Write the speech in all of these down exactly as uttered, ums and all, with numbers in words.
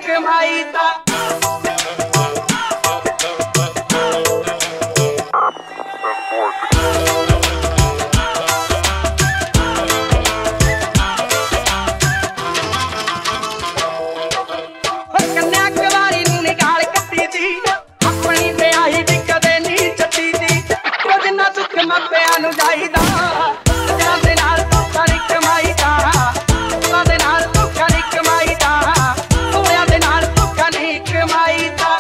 ਕਮਾਈ ਦਾ। ਮਾਪਿਆਂ ਨੂੰ ਜਾਈਦਾ ਦੇ ਨਾਲ ਧੋਖਾ ਨੀ ਕਮਾਈਦਾ, ਦੇ ਨਾਲ ਧੋਖਾ ਨੀ ਕਮਾਈਦਾ, ਹੋਇਆ ਦੇ ਨਾਲ ਧੋਖਾ ਨੀ ਕਮਾਈਦਾ।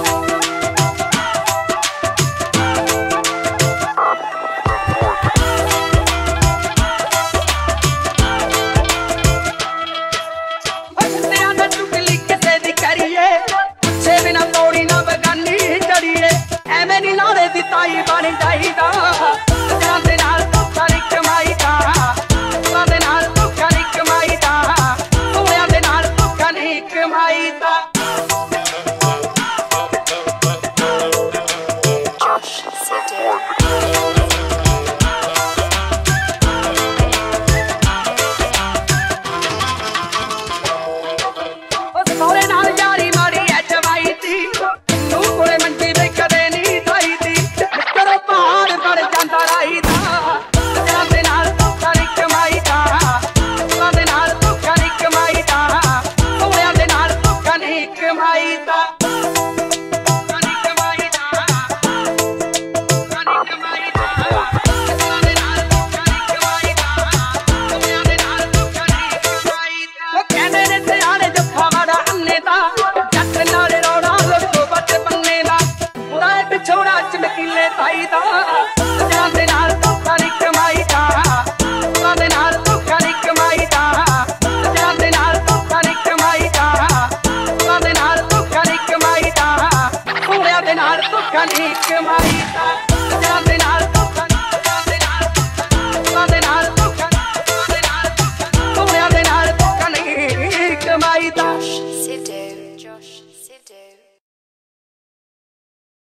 ਦਾ ਚੁਗਲੀ ਕਿਸੇ ਦੀ ਕਰੀਏ, ਪੁੱਛੇ ਬਿਨਾ ਤੋੜੀ ਨਾ ਬਗਾਨੀ ਚੜੀਏ, ਐਵੇਂ ਨੀ ਲਾੜੇ ਦੀ ਤਾਈ ਬਣ ਜਾਈਦਾ। ਦੇ ਨਾਲ ਧੋਖਾ ਨੀ ਕਮਾਈਦਾ, ਦੇ ਨਾਲ ਧੋਖਾ ਨੀ ਕਮਾਈਦਾ, ਹੋਇਆ ਦੇ ਨਾਲ ਧੋਖਾ ਨੀ ਕਮਾਈਦਾ। ਸੋਹਰੇ ਨਾਲ ਯਾਰੀ ਮਾਰੀ ਐ ਜਵਾਈ ਦੀ, ਨੂੰ ਕੋਲੇ ਮੰਜੀ ਵੇ ਕਦੇ ਨੀ ਖਾਈ ਦੀ, ਕਰੋ ਪਹਾੜ ਬਣ ਜਾਂਦਾ ਰਾਈ ਦਾ। ਦੇ ਨਾਲ ਧੋਖਾ ਨੀ ਕਮਾਈਦਾ, ਦੇ ਨਾਲ ਧੋਖਾ ਨੀ ਕਮਾਈਦਾ, ਹੋਇਆ ਦੇ ਨਾਲ ਧੋਖਾ ਨੀ ਕਮਾਈਦਾ। ਛੋੜਾ ਚਮਕੀਲੇ ਤਾਈ ਦਾ, ਦੇ ਨਾਲ ਧੋਖਾ ਨੀ ਕਮਾਈਦਾ, ਦੇ ਨਾਲ ਧੋਖਾ ਨੀ ਕਮਾਈਦਾ, ਦੇ ਨਾਲ ਧੋਖਾ ਨੀ ਕਮਾਈਦਾ, ਦੇ ਨਾਲ ਧੋਖਾ ਨੀ ਕਮਾਈਦਾ, ਹੋਇਆ ਦੇ ਨਾਲ ਧੋਖਾ ਨੀ ਕਮਾਈਦਾ।